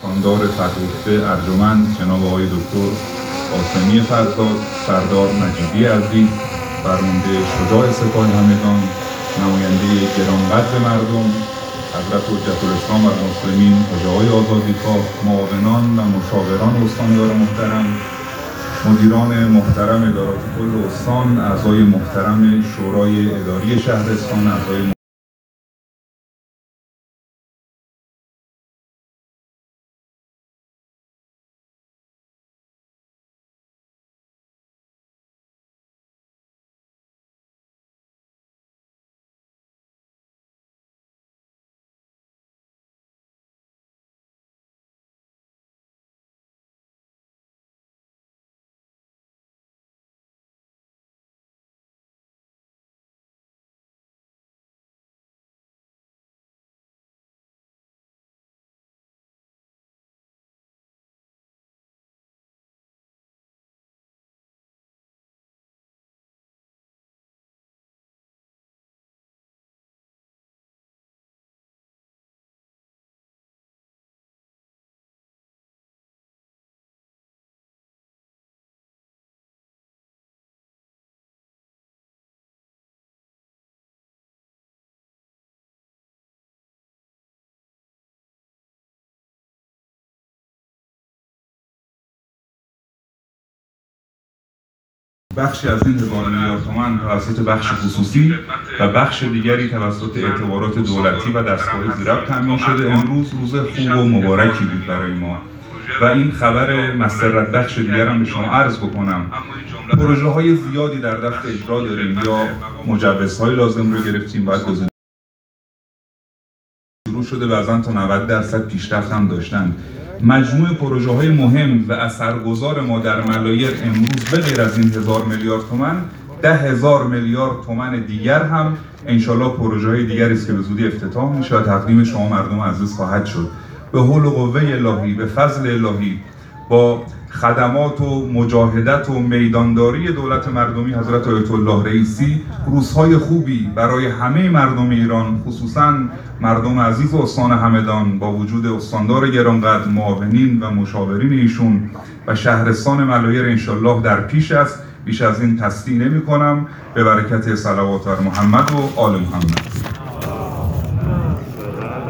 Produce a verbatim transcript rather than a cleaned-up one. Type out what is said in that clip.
خاندار فدرخته ارجمند جناب آقای دکتر قاسمی فرزاد، سردار مجیدی عزیز، فرمانده شجاع سپاه همگان، نماینده گرانقدر مردم، حضرت حجت الاسلام و المسلمین حاج آقای آزادیخواه، معاونان و مشاوران استاندار محترم، مدیران محترم ادارات کل استان، اعضای محترم شورای اداری شهرستان، اعضای بخشی از این هزار میلیارد تومان توسط بخش خصوصی و بخش دیگری توسط اعتبارات دولتی و دستگاه زیربط تامین شده. امروز روز خوب و مبارکی بود برای ما و این خبر مسرت بخش دیگر هم به شما عرض بکنم. پروژه های زیادی در دست اجرا داریم یا مجوزهای لازم رو گرفتیم، باید گزینه شروع شده، بعضا تا نود درصد پیشرفت هم داشتن. مجموع پروژه های مهم و اثرگذار ما در ملایر امروز به غیر از این هزار میلیارد تومان، ده هزار میلیارد تومان دیگر هم انشالله پروژه های دیگری است که به زودی افتتاح میشه و تقدیم شما مردم عزیز خواهد شد. به حول و قوه الهی، به فضل الهی، با خدمات و مجاهدت و میدانداری دولت مردمی حضرت آیت الله رئیسی، روزهای خوبی برای همه مردم ایران، خصوصا مردم عزیز استان همدان، با وجود استاندار گرانقدر، معاونین و مشاورین ایشون و شهرستان ملایر انشالله در پیش است. بیش از این تصدیق نمی کنم. به برکت صلوات بر محمد و آل محمد.